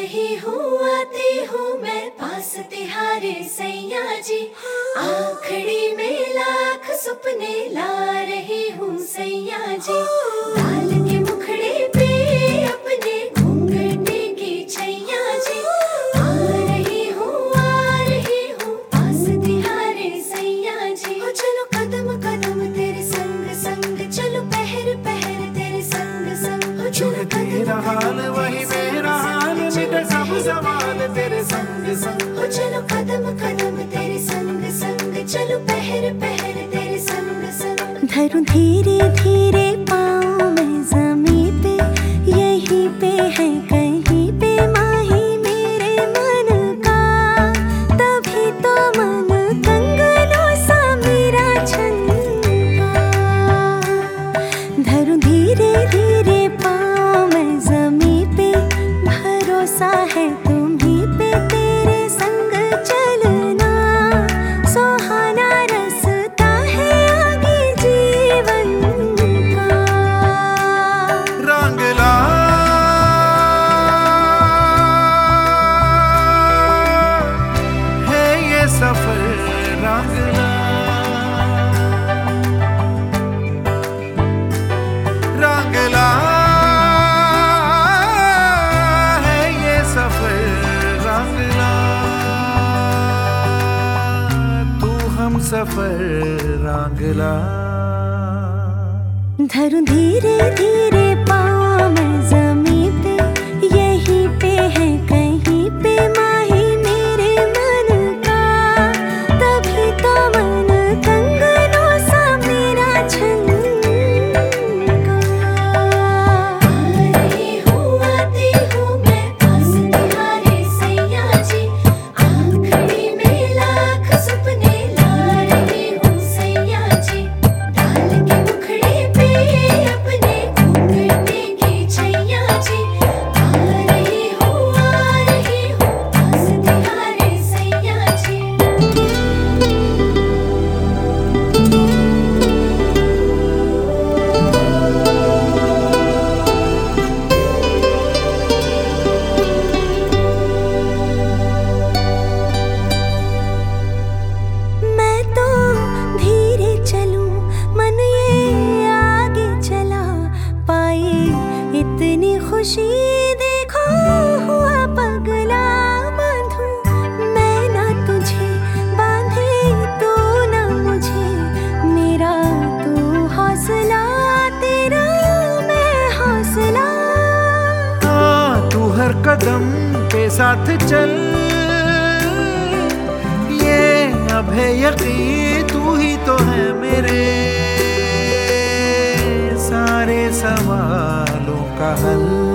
रही हूँ, आती हूँ मैं पास तिहारे सैया जी। आखड़ी में लाख सपने ला रही हूँ सैया जी। डाल के मुखड़े पे अपने घूंघटे की छैया जी। आ रही हूँ पास तिहारे सैया जी। हो चलो कदम कदम तेरे संग संग, चलो पहर पहर तेरे संग संग। हो चलो तेरा हाल वही मेरा हाल, मिटे सब सवाल तेरे संग संग। हो चलो कदम कदम तेरे संग संग, चलो पहर पहर तेरे संग संग। धरूं धीरे धीरे पाँव मैं ज़मीं पे, यहीं पे है कहीं पे माही मेरे मन का। तभी तो मन कंगनों सा मेरा छनका। धरूं धीरे धीरे पाँव मैं ज़मीं पे, भरोसा है तुम्हीं पे तेरे संग चलना। सुहाना रास्ता है आगे जीवन का। रंग ला है ये सफर, रंग ला रंग ला है ये सफर, रंग ला तू हम सफर, रंग ला। धरूं धीरे धीरे पाँव मैं ज़मीं पे, यहीं पे है कहीं पे माही मेरे मन का। तभी तो मन कंगनों सा मेरा छनका। आती हूँ मैं पास तिहारे सैया जी। आखड़ी में लाख सपने ला रही हूँ सैया जी। डाल के मुखड़े पे अपने घूंघटे की छैया जी। आ रही हूँ पास तिहारे सैया जी। मैं तो धीरे चलूं, मन ये आगे चला पाए इतनी खुशी देखो हुआ पगला। बांधूं मैं ना तुझे, बांधे तू ना मुझे। मेरा तू हौसला, तेरा मैं हौसला। हाँ, तू हर कदम पे साथ चल, ये अब है यकीन तू ही तो है मेरे सारे सवालों का हल।